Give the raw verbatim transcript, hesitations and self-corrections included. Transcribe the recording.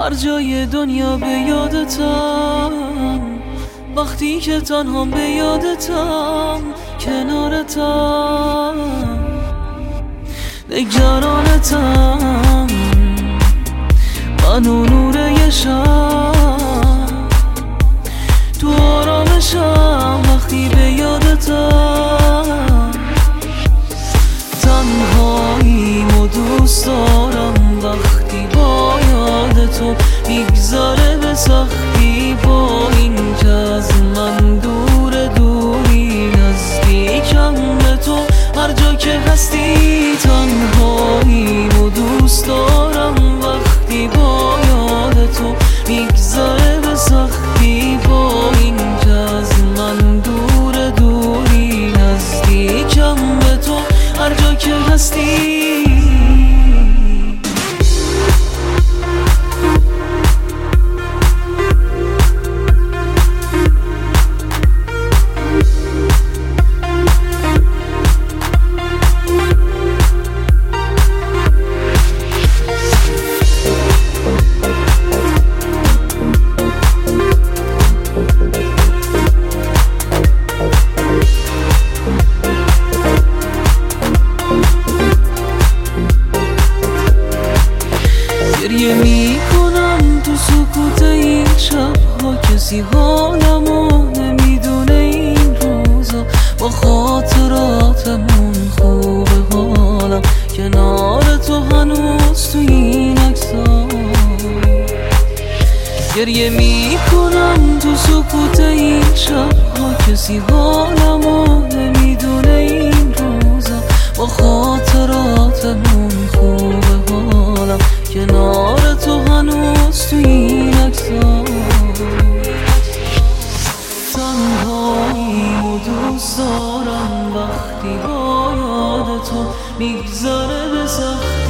هر جای دنیا به یادتم، وقتی که تنهام به یادتم، کنارتم، نگرانتم، من و نور یه شب تو آرامشم، وقتی به یادتم، تنهاییم و دوست دارم وقتی با یاد تو میگذره به سختی، با این که از من دور دوری نزدیکم به تو، هر جا که هستی تنهاییم و دوست دارم وقتی با یاد تو میگذره به سختی، با این که از من دور دوری نزدیکم به تو، هر جا که هستی. گریه می کنم تو سکوت این شبها، کسی حالمو نمیدونه این روزا، با خاطراتمون خوبه حالم، کنار تو هنوز تو این عکس‌ها. گریه می کنم تو سکوت این شبها، کسی حالمو نمیدونه این روزا، با خاطراتمون خوبه حالم، کنار تو هنوز تو این عکس‌ها. تنهاییم و دوست دارم وقتی با یاد تو میگذره به سختی.